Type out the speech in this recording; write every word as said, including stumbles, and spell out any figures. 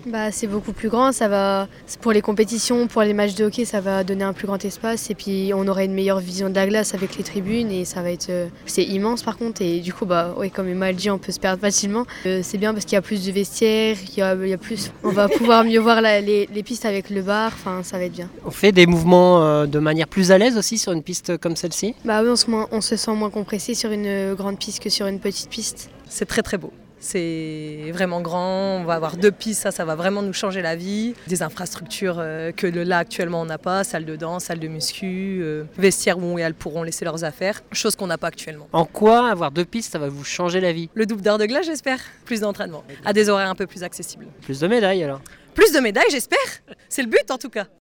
Bah, c'est beaucoup plus grand, ça va pour les compétitions, pour les matchs de hockey, ça va donner un plus grand espace et puis on aura une meilleure vision de la glace avec les tribunes et ça va être euh, c'est immense par contre et du coup bah ouais, comme Emma le dit, on peut se perdre facilement. Euh, c'est bien parce qu'il y a plus de vestiaires, il y a, il y a plus, on va pouvoir mieux voir la- les, les pistes avec le bar, enfin ça va être bien. On fait des mouvements euh, de manière plus à l'aise aussi sur une piste comme celle-ci. Bah oui, on se, moins- on se sent moins compressé sur une grande piste que sur une petite piste. C'est très très beau. C'est vraiment grand, on va avoir deux pistes, ça, ça va vraiment nous changer la vie. Des infrastructures euh, que là actuellement on n'a pas, salle de danse, salle de muscu, euh, vestiaires où elles pourront laisser leurs affaires, chose qu'on n'a pas actuellement. En quoi avoir deux pistes, ça va vous changer la vie? Le double d'heures de glace j'espère, plus d'entraînement, à des horaires un peu plus accessibles. Plus de médailles alors? Plus de médailles j'espère, c'est le but en tout cas.